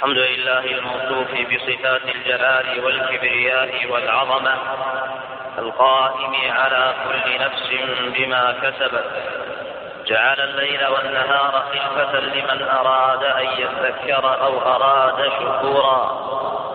الحمد لله الموصوف بصفات الجلال والكبرياء والعظمة، القائم على كل نفس بما كسبت، جعل الليل والنهار خلفة لمن أراد أن يذكر أو أراد شكورا.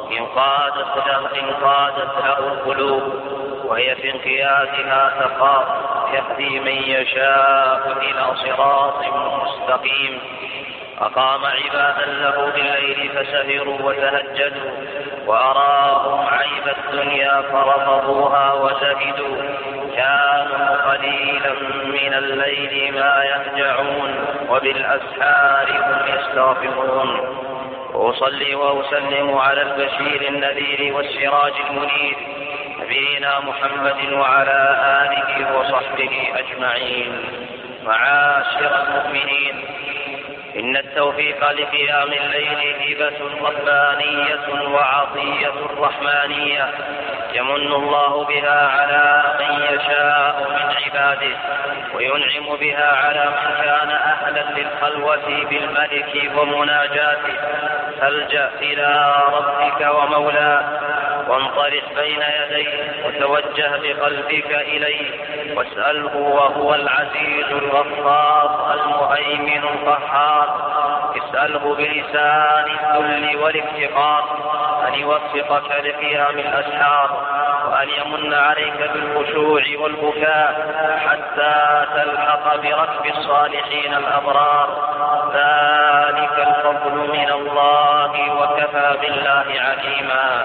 انقادت له القلوب وهي في انقيادها تخاف، يهدي من يشاء إلى صراط مستقيم. أقام عبادا له بالليل فسهروا وتهجدوا، وأراهم عيب الدنيا فرفضوها وزهدوا. كانوا قليلا من الليل ما يهجعون، وبالأسحار هم يستغفرون. وأصلي وأسلم على البشير النذير والسراج المنير، نبينا محمد وعلى آله وصحبه أجمعين. معاشر المؤمنين، إن التوفيق لقيام الليل هبة ربانية وعطية رحمانية يمن الله بها على من يشاء من عباده، وينعم بها على من كان أهلا للخلوة بالملك ومناجاته. فالجأ إلى ربك ومولاه، وانطلق بين يديه، وتوجه بقلبك إليه، واسأله وهو العزيز الغفار المهيمن القهار. اسأله بلسان الذل والافتقار أن يوفقك لقيام الأسحار، وأن يمن عليك بالخشوع والبكاء حتى تلحق بركب الصالحين الأبرار. ذلك الفضل من الله، وكفى بالله عليما.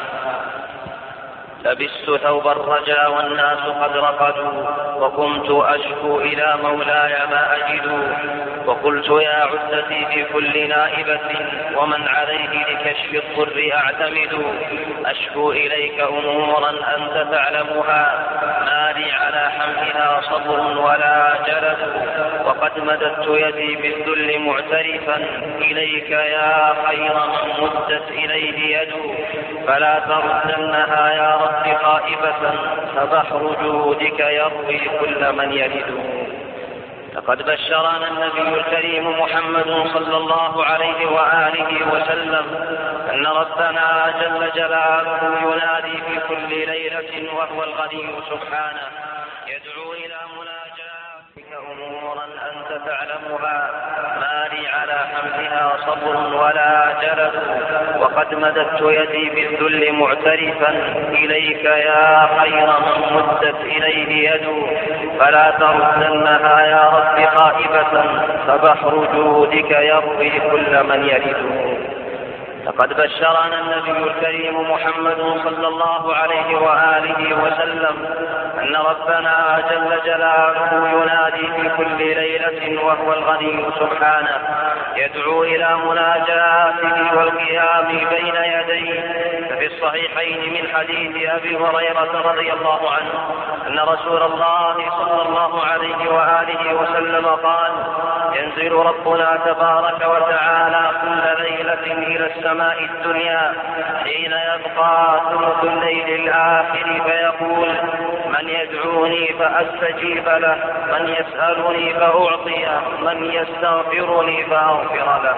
لبست ثوب الرجا والناس قد رقدوا، وقمت أشكو إلى مولاي ما أجد. وقلت يا عزتي في كل نائبة، ومن عليه لكشف الضر أعتمد. أشكو إليك أمورا أنت تعلمها، ما لي على حملها صبر ولا جلد. وقد مددت يدي بالذل معترفا إليك يا خير من مدت إليه يد. فلا تردنها يا رب خائبة، فبحر جودك يروي كل من يلد. لقد بشرنا النبي الكريم محمد صلى الله عليه وآله وسلم أن ربنا جل جلاله ينادي في كل ليلة وهو الغني سبحانه، يدعو إلى مناجاتك أمورا أنت تعلمها، ما لي على حملها صبر ولا جلد. وقد مددت يدي بالذل معترفا إليك يا خير من مدت إليه يد. فلا تردنها يا رب خائبة، فبحر جودك يروي كل من يلد. لقد بشرنا النبي الكريم محمد صلى الله عليه وآله وسلم أن ربنا جل جلاله ينادي في كل ليلة وهو الغني سبحانه، يدعو إلى مناجاته والقيام بين يديه. ففي الصحيحين من حديث أبي هريرة رضي الله عنه أن رسول الله صلى الله عليه وآله وسلم قال: ينزل ربنا تبارك وتعالى كل ليلة إلى السماء الدنيا حين يبقى ثلث الليل الآخر، فيقول: من يدعوني فأستجيب له، من يسألني فأعطيه، من يستغفرني فأغفر له.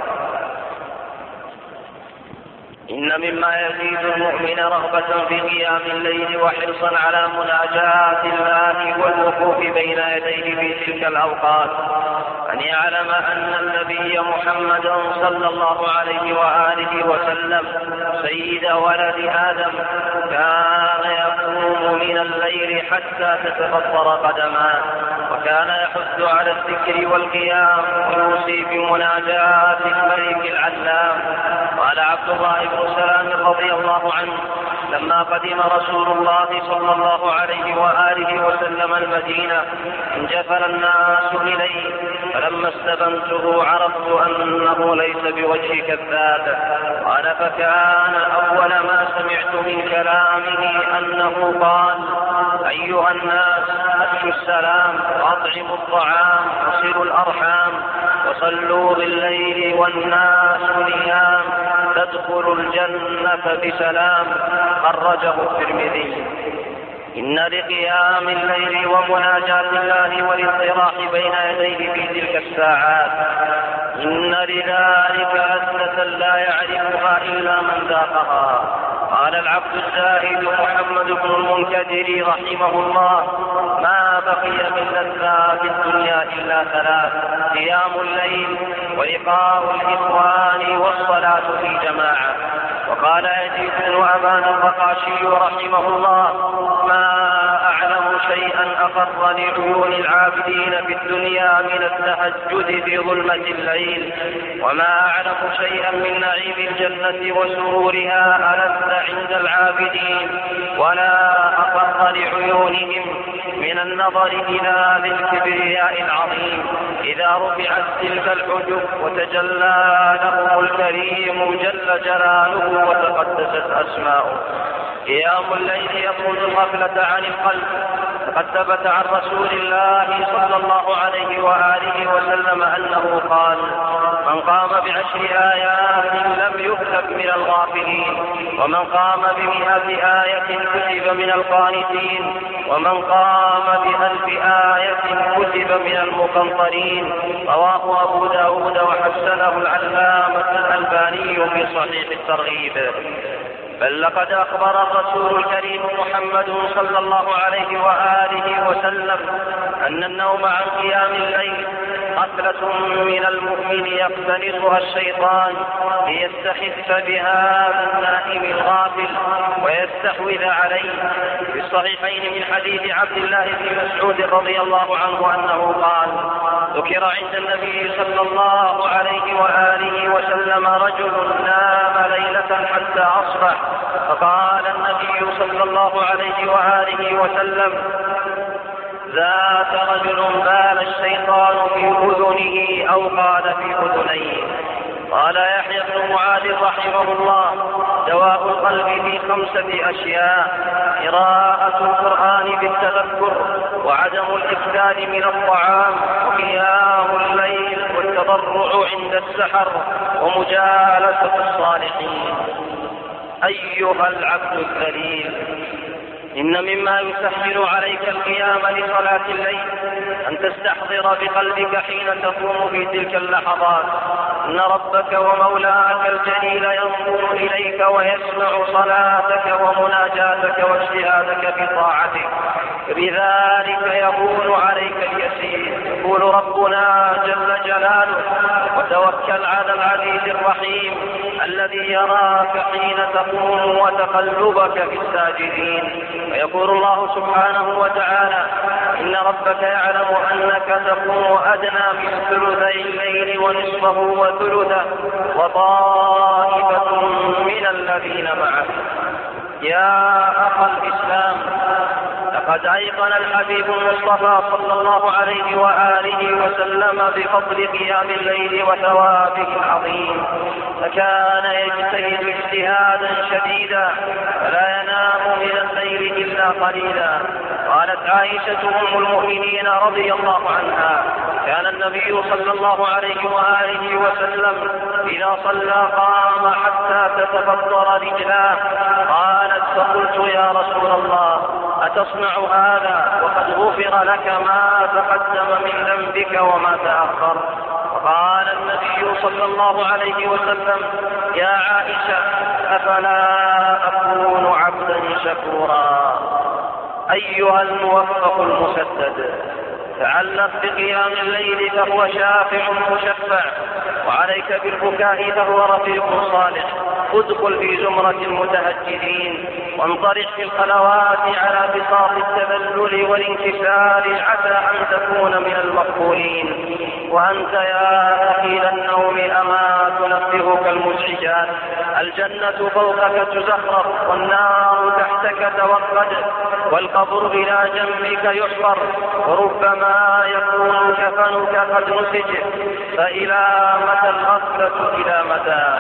إن مما يزيد المؤمن رغبة في قيام الليل وحرصا على مناجاة الله والوقوف بين يديه في تلك الأوقات أن يعلم أن النبي محمد صلى الله عليه وآله وسلم سيد ولد آدم كان يقوم من الليل حتى تتفطر قدماه، وكان يحث على الذكر والقيام ويوصي بمناجاة الملك العلام. قال عبد الله بن سلام رضي الله عنه: لما قدم رسول الله صلى الله عليه وآله وسلم المدينة انجفل الناس إليه، فلما استبنته عرفت أنه ليس بوجه كذاب. قال: فكان أول ما سمعت من كلامه أنه قال: أيها الناس، أفشوا السلام، وأطعموا الطعام، وصلوا الأرحام، وصلوا بالليل والناس نيام، تدخلوا الجنة بسلام. خرجه الترمذي. إن لقيام الليل ومناجاة الله والانطراح بين يديه في تلك الساعات إن لذلك لذة لا يعرفها إلا من ذاقها. قال العبد الزاهد محمد بن المنكدر رحمه الله: ما بقي من لذات الدنيا إلا ثلاث: قيام الليل، ولقاء الإخوان، والصلاة في جماعة. وقال يزيد بن أبان الرقاشي رحمه الله: ما أعلم شيئا أقر لعيون العابدين في الدنيا من التهجد في ظلمة الليل، وما أعلم شيئا من نعيم الجنة وسرورها ألذ عند العابدين، ولا أقر لعيونهم من النظر إلى ذي الكبرياء العظيم إذا رفعت تلك الحجب وتجلى لهم الكريم جل جلاله وتقدست أسماؤه. قيام الليل يطرد الغفلة عن القلب، فقد ثبت عن رسول الله صلى الله عليه وآله وسلم أنه قال: من قام ب10 آيات لم يكتب من الغافلين، ومن قام ب100 آية كتب من القانتين، ومن قام ب1000 آية كتب من المقنطرين. رواه أبو داود وحسنه العلامة الألباني في صحيح الترغيب. بل لقد أخبر الرسول الكريم محمد صلى الله عليه وآله وسلم أن النوم عن قيام الليل غفلة من المؤمن يقتنصها الشيطان ليستحث بهذا النائم الغافل ويستحوذ عليه. في الصحيحين من حديث عبد الله بن مسعود رضي الله عنه أنه قال: ذكر عند النبي صلى الله عليه وآله وسلم رجل نام ليلة حتى أصبح، فقال النبي صلى الله عليه وآله وسلم: ذاك رجل بال الشيطان في أذنه، أو قال في أذنيه. قال يحيى بن معاذ رحمه الله: دواء القلب في 5 أشياء: قراءة القرآن بالتذكر، وعدم الإكثار من الطعام، وقيام الليل، والتضرع عند السحر، ومجالسة الصالحين. أيها العبد الذليل، إن مما يسهل عليك القيام لصلاة الليل أن تستحضر بقلبك حين تقوم في تلك اللحظات أن ربك ومولاك الجليل ينظر إليك ويسمع صلاتك ومناجاتك واجتهادك في طاعتك، بذلك يهون عليك اليسير. يقول ربنا جل جلاله: وتوكل على العزيز الرحيم الذي يراك حين تقوم وتقلبك في الساجدين. ويقول الله سبحانه وتعالى: إن ربك يعلم أنك تقوم أدنى من ثلثي الليل ونصفه وثلثه وطائفة من الذين معك. يا أخ الإسلام، لقد أيقن الحبيب المصطفى صلى الله عليه وآله وسلم بفضل قيام الليل وثوابه العظيم، فكان يجتهد اجتهادا شديدا فلا ينام من الليل إلا قليلا. قالت عائشة أم المؤمنين رضي الله عنها: كان النبي صلى الله عليه وآله وسلم إذا صلى قام حتى تتفطر رجلاه. قالت: فقلت يا رسول الله أتصنع هذا وقد غفر لك ما تقدم من ذنبك وما تأخر؟ قال النبي صلى الله عليه وسلم: يا عائشة، أفلا أكون عبدا شكورا؟ أيها الموفق المسدد، تعلق بقيام الليل فهو شافع مشفع، وعليك بالبكاء فهو رفيق صالح. ادخل في زمرة المتهجدين وانطرح في الخلوات على بساط التذلل والانكسار عسى أن تكون من المقبولين. وأنت يا ثقيل النوم أما تنبهك المزعجات؟ الجنة فوقك تزخرف، والنار تحتك توقد، والقبر إلى جنبك يحفر، وربما يكون كفنك قد نسج. فإلى متى الغفلة؟ إلى متى؟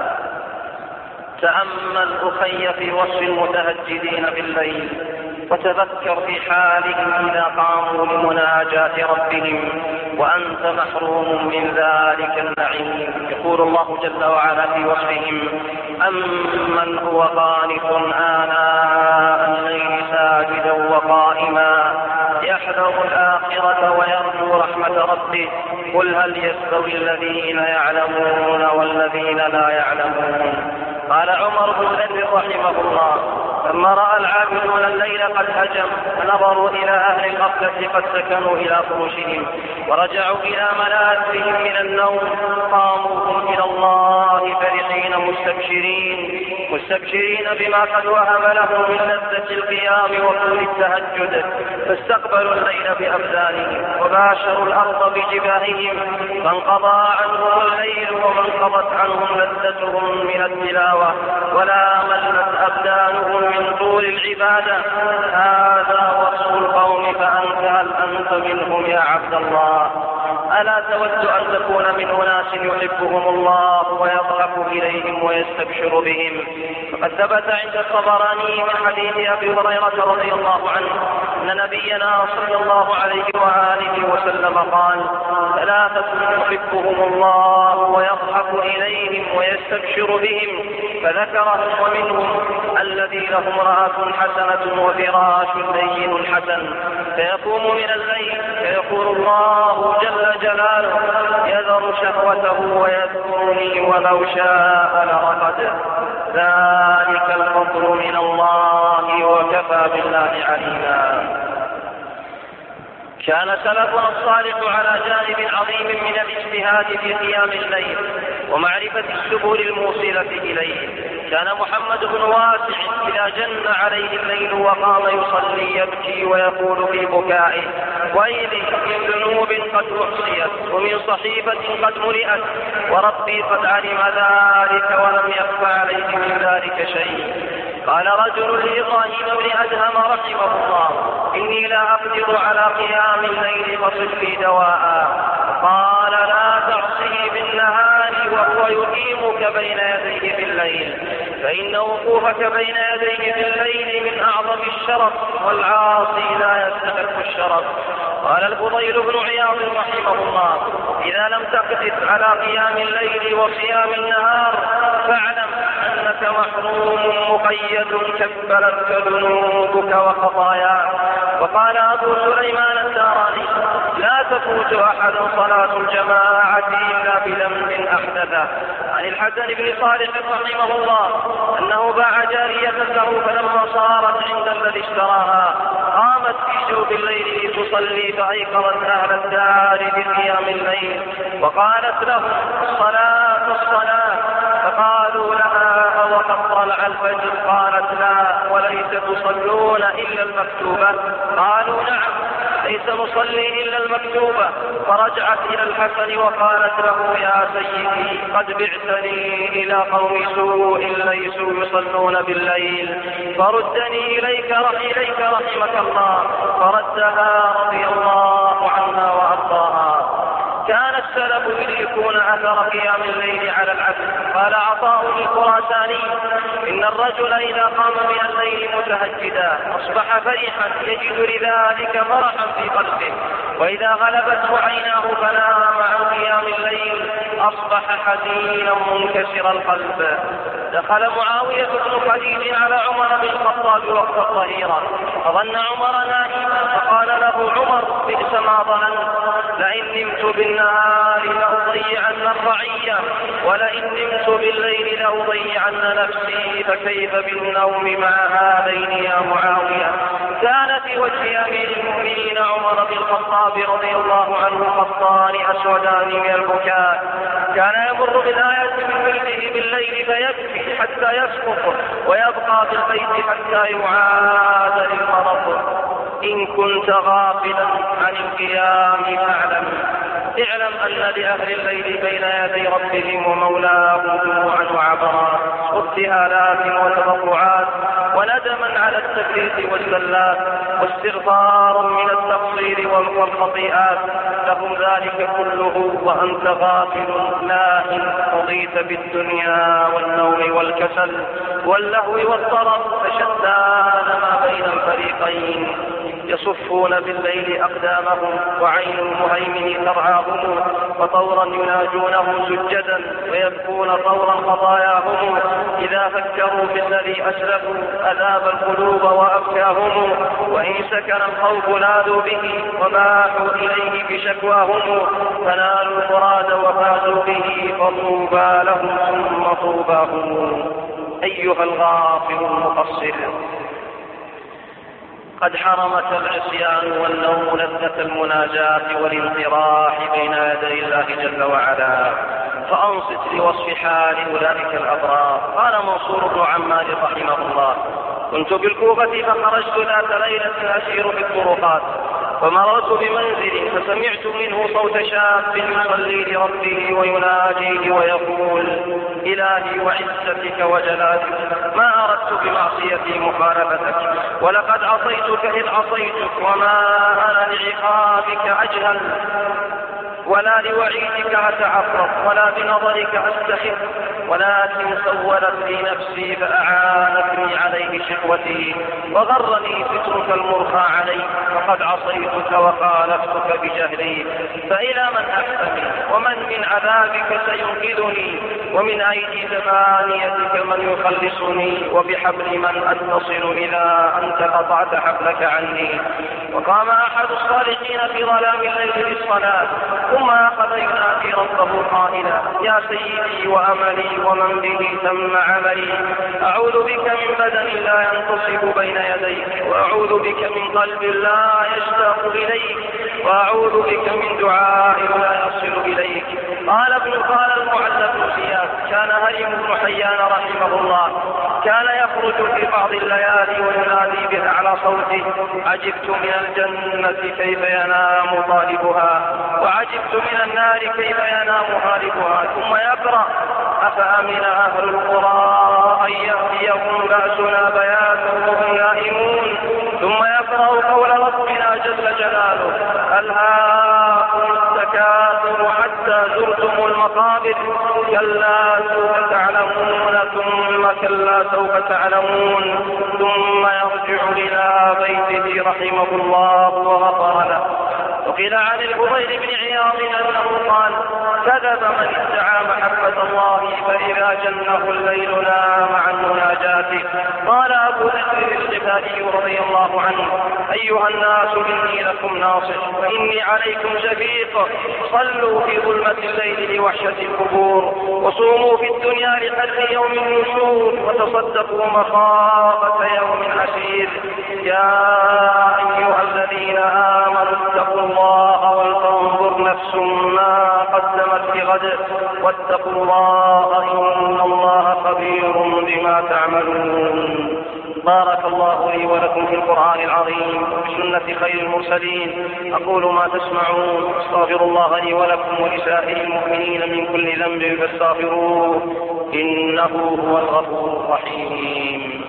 تأمل أخي في وصف المتهجدين بالليل، وتذكر في حالهم إذا قاموا لمناجاة ربهم وأنت محروم من ذلك النعيم. يقول الله جل وعلا في وصفهم: أمن هو قانت آناء الليل ساجدا وقائما يحذر الآخرة ويرجو رحمة ربه قل هل يستوي الذين يعلمون والذين لا يعلمون. قال عمر بن الخطاب رحمه الله: لما رأى العابدون الليل قد هجم فنظروا إلى أهل الغفلة قد سكنوا إلى فرشهم ورجعوا إلى ملاذهم من النوم، قاموا هم إلى الله فرحين مستبشرين بما قد وهب لهم من لذة القيام وطول التهجد، فاستقبلوا الليل بأبدانهم وباشروا الأرض بجباههم، فانقضى عنهم الليل وانقضت عنهم لذتهم من التلاوة ولا ملت أبدانهم من طول العبادة. هذا وصف القوم فأنت هل أنت منهم يا عبد الله؟ ألا تود أن تكون من أناس يحبهم الله ويضحك إليهم ويستبشر بهم؟ فقد ثبت عند الطبراني من حديث أبي هريرة رضي الله عنه أن نبينا صلى الله عليه وآله وسلم قال: ثلاثة يحبهم الله ويضحك إليهم ويستبشر بهم، فذكرهم ومنهم الذي له امرأة حسنة وفراش لين حسن، فيقوم من الليل فيقول الله جل جلاله: يذر شهوته ويذكرني ولو شاء لرقد. ذلك الفضل من الله وكفى بالله عليما. كان سلفنا الصالح على جانب عظيم من الاجتهاد في قيام الليل ومعرفة السبل الموصلة إليه. كان محمد بن واسع إذا جن عليه الليل وقام يصلي يبكي ويقول في بكائه: ويلي من ذنوب قد أحصيت ومن صحيفة قد ملئت، وربي قد علم ذلك ولم يخف عليه من ذلك شيء. قال رجل لإبراهيم بن أدهم رحمه الله: إني لا أقدر على قيام الليل فصف لي دواء. قال: لا تعصه بالنهار وهو يقيمك بين يديه بالليل، فإن وقوفك بين يديه بالليل من أعظم الشرف، والعاصي لا يستحق الشرف. قال الفضيل بن عياض رحمه الله: إذا لم تقدر على قيام الليل وصيام النهار فاعلم أنك محروم مقيد كبلتك ذنوبك وخطاياك. وقال أبو سليمان الداراني: لا تفوت أحد صلاة الجماعة إلا بذنب أحدثه. عن الحسن بن صالح رحمه الله أنه باع جارية له، فلما صارت عند الذي اشتراها قامت في جوف الليل لتصلي، فأيقظت أهل الدار بقيام الليل وقالت له: الصلاة. فقالوا لها: أوقد طلع الفجر؟ قالت: لا، وليس تصلون إلا المكتوبة؟ قالوا: نعم، ليس نصلي إلا المكتوبة. فرجعت إلى الحسن وقالت له: يا سيدي، قد بعثني إلى قوم سوء ليسوا يصلون بالليل، فردني إليك رحمك الله. فردها رضي الله عنها وأرضاها. كان السلف يدركون أثر قيام الليل على العبد. قال عطاء الخراساني: إن الرجل إذا قام من الليل متهجدا أصبح فرحا يجد لذلك فرحا في قلبه، وإذا غلبته عيناه فنام عن قيام الليل أصبح حزينا منكسر القلب. دخل معاوية بن خديج على عمر بن الخطاب وقت الظهيرة، فظن عمر نائما، فقال له عمر: بئس ما ظننت، لئن نمت بالنهار لأضيعن الرعية، ولئن نمت بالليل لأضيعن نفسي، فكيف بالنوم مع هذين يا معاوية؟ كان في وجه أمير المؤمنين عمر بن الخطاب رضي الله عنه خطان أسودان من البكاء. كان يمر بالآية من بيته بالليل فيبكي حتى يسقط، ويبقى في البيت حتى يعاد للمرض. إن كنت غافلا عن القيام فاعلم أن لأهل الليل بين يدي ربهم ومولاهم دموعا وعبرات وابتهالات وتضرعات وندما على التفريط والزلات واستغفارا من التقصير والخطيئات، لهم ذلك كله وأنت غافل لاهٍ رضيت بالدنيا والنوم والكسل واللهو والطرب، فشتان ما بين الفريقين. يصفون بالليل أقدامهم وعين المهيمن ترعاهم، وطورا يناجونه سجدا ويبكون طورا خطاياهم. إذا إذا فكروا في الذي أسلفوا أذاب القلوب وأبكاهم، وإن سكن الخوف نادوا به وباحوا إليه بشكواهم، فنالوا المراد وفازوا به، فطوبى لهم ثم طوباهم. أيها الغافل المقصر، قد حرمك العصيان والنوم لذة المناجاة والانطراح بين يدي الله جل وعلا، فأنصت لوصف حال أولئك الأبرار. قال منصور بن عمار رحمه الله: كنت بالكوفة فخرجت ذات ليلة أسير في الطرقات، فمررت بمنزل فسمعت منه صوت شاب يصلي لربه ويناجيه ويقول: إلهي وعزتك وجلالك ما أردت بمعصيتي مخالفتك، ولقد عصيتك إذ عصيتك، وما أنا لعقابك أجهل، ولا لوعيدك أتعرض، ولا بنظرك أستخف، ولكن سولت لي نفسي فأعانتني عليه شهوتي، وغرني سترك المرخى علي، فقد عصيتك وخالفتك بجهلي، فإلى من أحتمي؟ ومن من عذابك سينقذني؟ ومن أيدي ثمانيتك من يخلصني؟ وبحبل من أتصل إذا أنت قطعت حبلك عني؟ وقام أحد الصالحين في ظلام الليل للصلاة، ثم أخذ ينادي ربه قائلا: يا سيدي وأملي ومن به تم عملي، أعوذ بك من بدن لا ينتصب بين يديك، وأعوذ بك من قلب لا يشتاق إليك، وأعوذ بك من دعاء لا يصل إليك. قال المعلى بن زياد: كان هريم بن حيان رحمه الله كان يخرج في بعض الليالي وينادي بأعلى صوته: عجبت من الجنة كيف ينام طالبها، وعجبت من النار كيف ينام هاربها، ثم يقرأ: أفأمن أهل القرى أن يأتيهم بأسنا بياتا وهم نائمون، ثم يقرأ قول ربنا جل جلاله: ألهاكم التكاثر حتى زرتم المقابر، كلا سوف تعلمون، ثم كلا سوف تعلمون، ثم يرجع إلى بيته رحمه الله وغفر له. وقيل عن الفضيل بن عياض أنه قال: كذب من ادعى محبة الله فإذا جنه الليل نام عن مناجاته. قال أبو ذر الغفاري رضي الله عنه: أيها الناس إني لكم ناصح، وإني عليكم شفيق، صلوا في ظلمة الليل لوحشة القبور، وصوموا في الدنيا لحر يوم النشور، وتصدقوا مخافة يوم عسير. يا أيها الذين آمنوا اتقوا الله ولتنظر نفس ما قدمت لغد، واتقوا الله إن الله خبير بما تعملون. بارك الله لي ولكم في القرآن العظيم وبسنة خير المرسلين. أقول ما تسمعون، أستغفر الله لي ولكم ولسائر المؤمنين من كل ذنب فاستغفروه إنه هو الغفور الرحيم.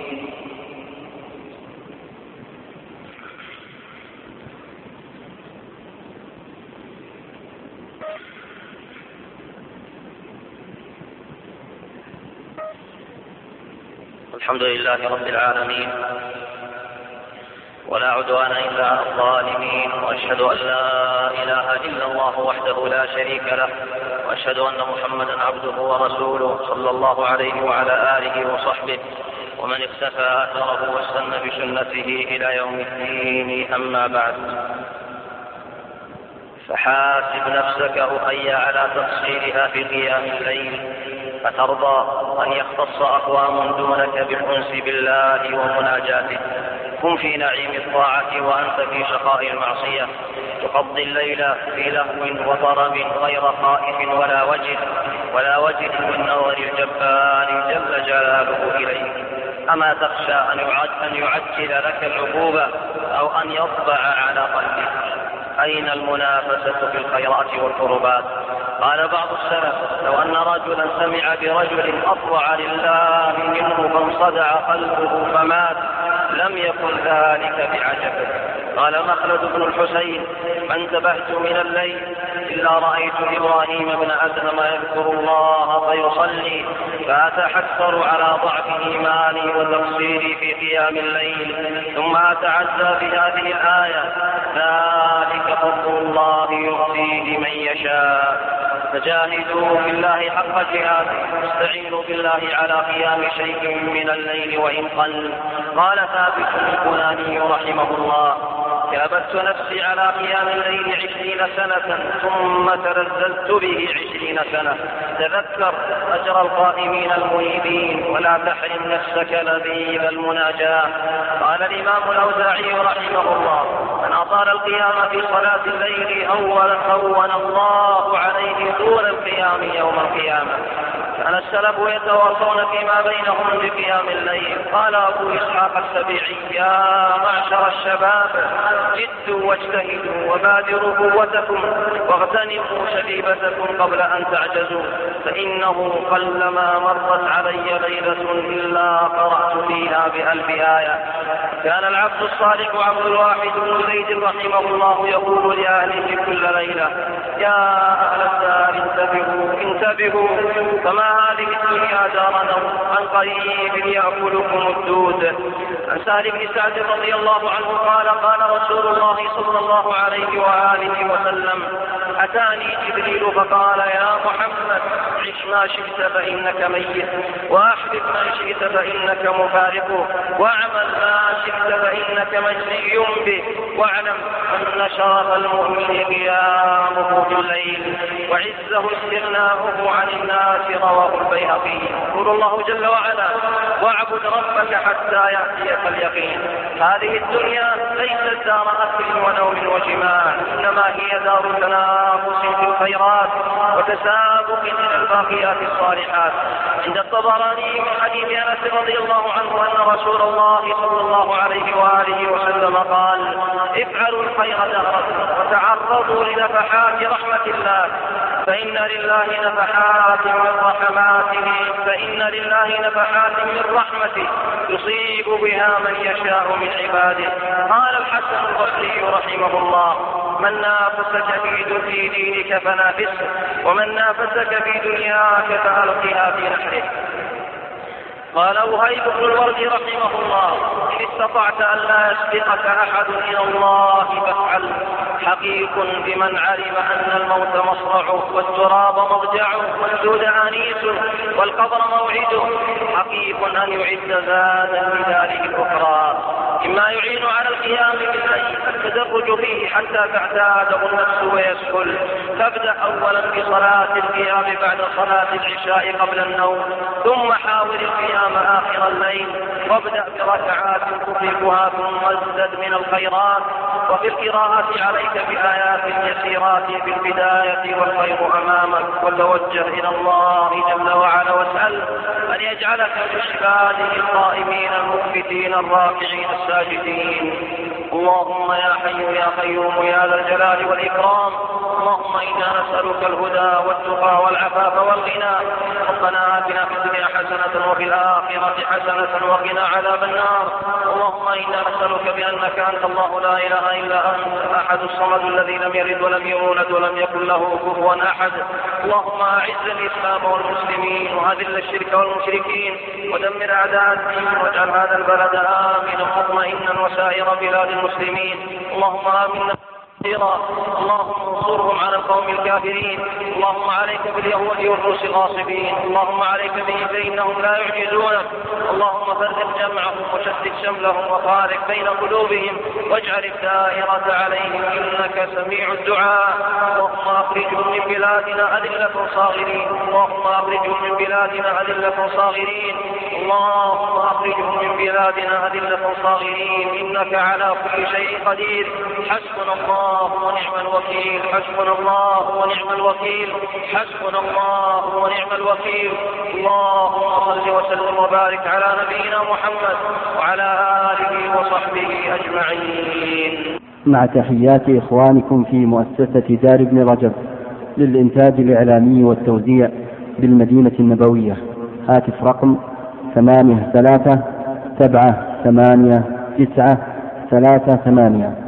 الحمد لله رب العالمين، ولا عدوان إلا على الظالمين، وأشهد أن لا إله إلا الله وحده لا شريك له، وأشهد أن محمدا عبده ورسوله صلى الله عليه وعلى آله وصحبه ومن اقتفى أثره واستنى بسنته إلى يوم الدين. أما بعد، فحاسب نفسك أخي على تقصيرها في قيام الليل، فترضى أن يختص أقوام دونك بالأنس بالله ومناجاته. كن في نعيم الطاعة وأنت في شقاء المعصية، تقضي الليل في لهو وطرب غير خائف ولا وجد من نظر الجبار جل جلاله إليك. أما تخشى أن يعجل لك العقوبة أو أن يطبع على قلبك؟ أين المنافسة في الخيرات والقربات؟ قال بعض السلف: لو أن رجلا سمع برجل أطوع لله منه فانصدع قلبه فمات لم يكن ذلك بعجب. قال مخلد بن الحسين: ما انتبهت من الليل إلا رأيت إبراهيم بن أدهم يذكر الله فيصلي، فأتحسر على ضعف إيماني وتقصيري في قيام الليل، ثم أتعزى بهذه الآية: ذلك فضل الله يؤتيه من يشاء. فجاهدوا في الله حق جهاده، واستعينوا بالله على قيام شيء من الليل وإن قل. قال ثابت البناني رحمه الله: كابدت نفسي على قيام الليل 20 سنة ثم تلذذت به 20 سنة. تذكر أجر القائمين المنيبين ولا تحرم نفسك لذيذ المناجاة. قال الإمام الأوزاعي رحمه الله: من أطال القيام في صلاة الليل هون الله عليه طول القيام يوم القيامة. كان السلف يتواصون فيما بينهم بقيام الليل. قال أبو إسحاق السبيعي: يا معشر الشباب جدوا واجتهدوا وبادروا قوتكم واغتنموا شبيبتكم قبل أن تعجزوا، فإنه قلما مرت علي ليلة إلا قرأت فيها ب1000 آية. كان العبد الصالح عبد الواحد بن زيد رحمه الله يقول لأهله كل ليلة: يا أهل الدار انتبهوا، فما هذه الدنيا دار نوم، عن قريب يأكلكم الدود. عن سهل بن سعد رضي الله عنه قال: قال رسول الله صلى الله عليه وآله وسلم: أتاني جبريل فقال: يا محمد عش ما شئت فإنك ميت، وأحبب من شئت فإنك مفارقه، واعمل ما شئت فإنك مجزي به، واعلم أن شرف المؤمن قيامه بالليل وعزه استغناؤه عن الناس. رواه البيهقي. يقول الله جل وعلا: واعبد ربك حتى يأتيك اليقين. هذه الدنيا ليست دار أكل ونوم وجماع، إنما هي دار تنافس في الخيرات وتسابق إلى الباقيات الصالحات. عند الطبراني من حديث أنس رضي الله عنه أن رسول الله صلى الله عليه وآله وسلم قال: افعلوا الخير دهركم وتعرضوا لنفحات رحمة الله، فإن لله نفحات من رحمته يصيب بها من يشاء من عباده. قال الحسن البصري رحمه الله: من نافسك في دينك فنافسه، ومن نافسك في دنياك فألقها في نحره. قال وهيب بن الورد رحمه الله: إن استطعت أن لا يسبقك أحد إلى الله فافعل. حقيق بمن علم أن الموت مصرعه، والتراب مرجعه، والجود آنيسه، والقبر موعده. حقيق أن يعد زادا لداره الأخرى. مما يعين على القيام بالليل التدرج فيه حتى تعتاده النفس ويسهل. فابدأ أولا بصلاة القيام بعد صلاة العشاء قبل النوم، ثم حاول القيام آخر الليل، وابدأ بركعات تطيقها ثم ازدد من الخيرات. وفي القراءة عليك بآيات يسيرات في البداية والخير أمامك، وتوجه إلى الله جل وعلا واسأل أن يجعلك من عباده القائمين المخبتين الراكعين الساجدين. اللهم يا حي يا قيوم يا ذا الجلال والإكرام، اللهم إنا نسألك الهدى والتقى والعفاف والغنى. ربنا آتنا في الدنيا حسنة وفي الآخرة حسنة وقنا عذاب النار. اللهم إنا نسألك بأنك أنت الله لا إله إلا أنت الأحد الصمد الذي لم يلد ولم يولد ولم يكن له كفوا أحد. اللهم أعز الإسلام والمسلمين وأذل الشرك والمشركين ودمر أعداء الدين، واجعل هذا البلد آمنا مطمئنا وسائر بلاد المسلمين. اللهم آمنا اللهم انصرهم على القوم الكافرين. اللهم عليك باليهود والروس الغاصبين، اللهم عليك بهم فإنهم لا يعجزونك. اللهم فرق جمعهم وشتت شملهم وفارق بين قلوبهم، واجعل الدائرة عليهم إنك سميع الدعاء. اللهم أخرجهم من بلادنا أذلة صاغرين، اللهم أخرجهم من بلادنا أذلة صاغرين، اللهم أخرجهم من بلادنا أذلة صاغرين، إنك على كل شيء قدير. حسبنا الله ونعم الوكيل، حسبنا الله ونعم الوكيل، حسبنا الله ونعم الوكيل. اللهم صل وسلم وبارك على نبينا محمد وعلى آله وصحبه أجمعين. مع تحيات إخوانكم في مؤسسة دار ابن رجب للإنتاج الإعلامي والتوزيع بالمدينة النبوية. هاتف رقم 83 789 38.